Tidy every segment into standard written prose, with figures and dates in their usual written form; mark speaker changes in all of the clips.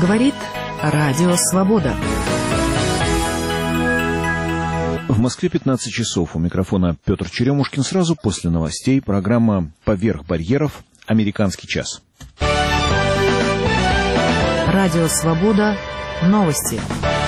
Speaker 1: Говорит Радио Свобода.
Speaker 2: В Москве 15 часов. У микрофона Петр Черемушкин. Сразу после новостей программа «Поверх барьеров. Американский час».
Speaker 1: Радио Свобода. Новости.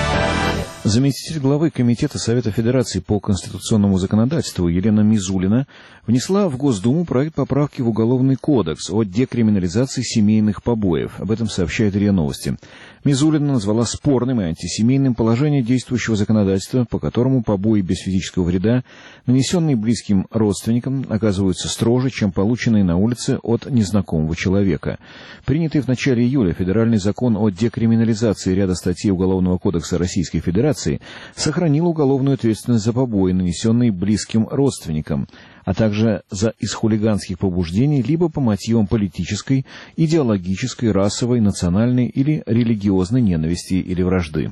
Speaker 2: Заместитель главы Комитета Совета Федерации по конституционному законодательству Елена Мизулина внесла в Госдуму проект поправки в Уголовный кодекс о декриминализации семейных побоев. Об этом сообщает РИА Новости. Мизулина назвала спорным и антисемейным положение действующего законодательства, по которому побои без физического вреда, нанесенные близким родственникам, оказываются строже, чем полученные на улице от незнакомого человека. Принятый в начале июля федеральный закон о декриминализации ряда статей Уголовного кодекса Российской Федерации сохранил уголовную ответственность за побои, нанесенные близким родственникам, а также из хулиганских побуждений либо по мотивам политической, идеологической, расовой, национальной или религиозной ненависти или вражды.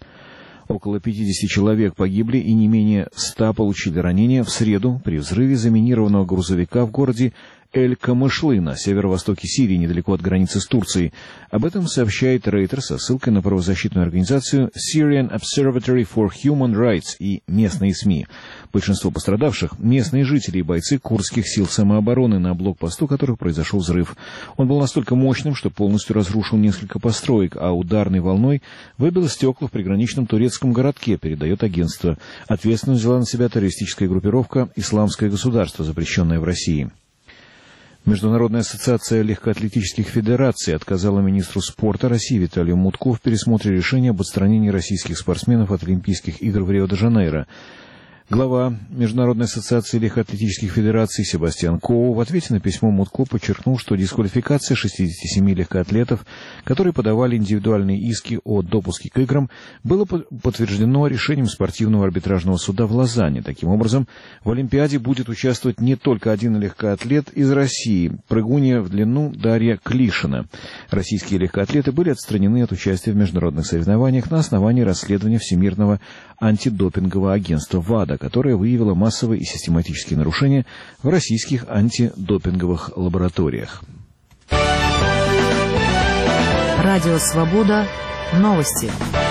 Speaker 2: Около 50 человек погибли и не менее 100 получили ранения в среду при взрыве заминированного грузовика в городе Эль-Камышлы на северо-востоке Сирии, недалеко от границы с Турцией. Об этом сообщает Рейтер со ссылкой на правозащитную организацию Syrian Observatory for Human Rights и местные СМИ. Большинство пострадавших — местные жители и бойцы курдских сил самообороны, на блокпосту которых произошел взрыв. Он был настолько мощным, что полностью разрушил несколько построек, а ударной волной выбил стекла в приграничном турецком городке, передает агентство. Ответственность взяла на себя террористическая группировка «Исламское государство», запрещенное в России. Международная ассоциация легкоатлетических федераций отказала министру спорта России Виталию Мутко в пересмотре решения об отстранении российских спортсменов от Олимпийских игр в Рио-де-Жанейро. Глава Международной ассоциации легкоатлетических федераций Себастьян Коу в ответе на письмо Мутко подчеркнул, что дисквалификация 67 легкоатлетов, которые подавали индивидуальные иски о допуске к играм, было подтверждено решением спортивного арбитражного суда в Лозанне. Таким образом, в Олимпиаде будет участвовать не только один легкоатлет из России, прыгунья в длину Дарья Клишина. Российские легкоатлеты были отстранены от участия в международных соревнованиях на основании расследования Всемирного антидопингового агентства ВАДА, которое выявило массовые и систематические нарушения в российских антидопинговых лабораториях.
Speaker 1: Радио Свобода. Новости.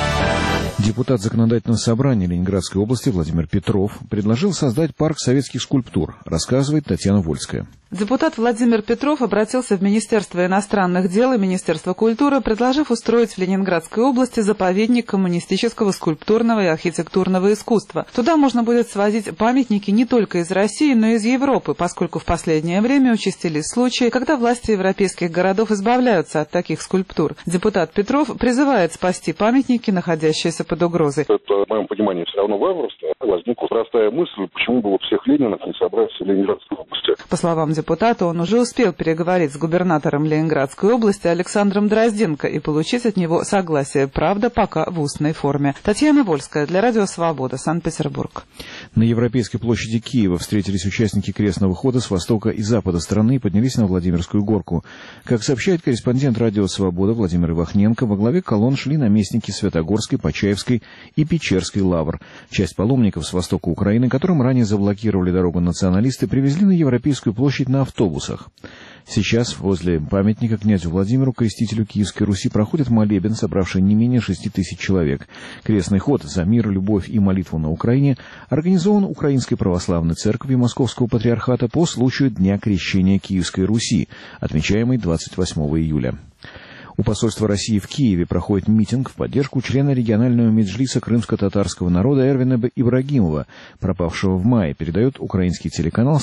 Speaker 2: Депутат Законодательного собрания Ленинградской области Владимир Петров предложил создать парк советских скульптур, рассказывает Татьяна Вольская.
Speaker 3: Депутат Владимир Петров обратился в Министерство иностранных дел и Министерство культуры, предложив устроить в Ленинградской области заповедник коммунистического скульптурного и архитектурного искусства. Туда можно будет свозить памятники не только из России, но и из Европы, поскольку в последнее время участились случаи, когда власти европейских городов избавляются от таких скульптур. Депутат Петров призывает спасти памятники, находящиеся под угрозой.
Speaker 4: Это, в моем понимании, все равно варварство. Возникла простая мысль, почему бы всех Ленинов не собрать в Ленинградской области.
Speaker 3: По словам депутата, он уже успел переговорить с губернатором Ленинградской области Александром Дрозденко и получить от него согласие, правда, пока в устной форме. Татьяна Вольская для Радио Свобода, Санкт-Петербург.
Speaker 2: На Европейской площади Киева встретились участники крестного хода с востока и запада страны и поднялись на Владимирскую горку. Как сообщает корреспондент Радио Свобода Владимир Ивахненко, во главе колонн шли наместники Святогорской, Почаевской и Печерской лавр. Часть паломников с востока Украины, которым ранее заблокировали дорогу националисты, привезли на Европейскую площадь на автобусах. Сейчас возле памятника князю Владимиру, крестителю Киевской Руси, проходит молебен, собравший не менее 6 тысяч человек. Крестный ход за мир, любовь и молитву на Украине организован Украинской Православной Церковью Московского Патриархата по случаю Дня Крещения Киевской Руси, отмечаемый 28 июля. У посольства России в Киеве проходит митинг в поддержку члена регионального меджлиса крымско-татарского народа Эрвина Ибрагимова, пропавшего в мае, передает украинский телеканал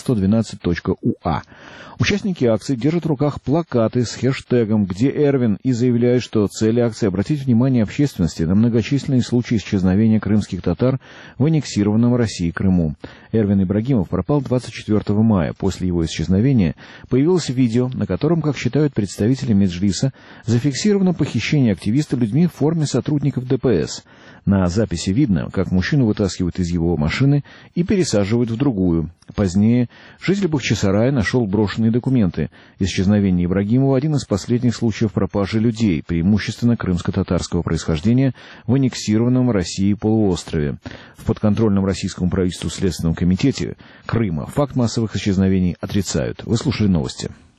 Speaker 2: 112.ua. Участники акции держат в руках плакаты с хэштегом «Где Эрвин?» и заявляют, что цель акции — обратить внимание общественности на многочисленные случаи исчезновения крымских татар в аннексированном Россией Крыму. Эрвин Ибрагимов пропал 24 мая. После его исчезновения появилось видео, на котором, как считают представители меджлиса, зафиксировано похищение активиста людьми в форме сотрудников ДПС. На записи видно, как мужчину вытаскивают из его машины и пересаживают в другую. Позднее житель Бахчисарая нашел брошенные документы. Исчезновение Ибрагимова — один из последних случаев пропажи людей, преимущественно крымско-татарского происхождения, в аннексированном Россией полуострове. В подконтрольном российскому правительству Следственном комитете Крыма факт массовых исчезновений отрицают. Вы слушали новости.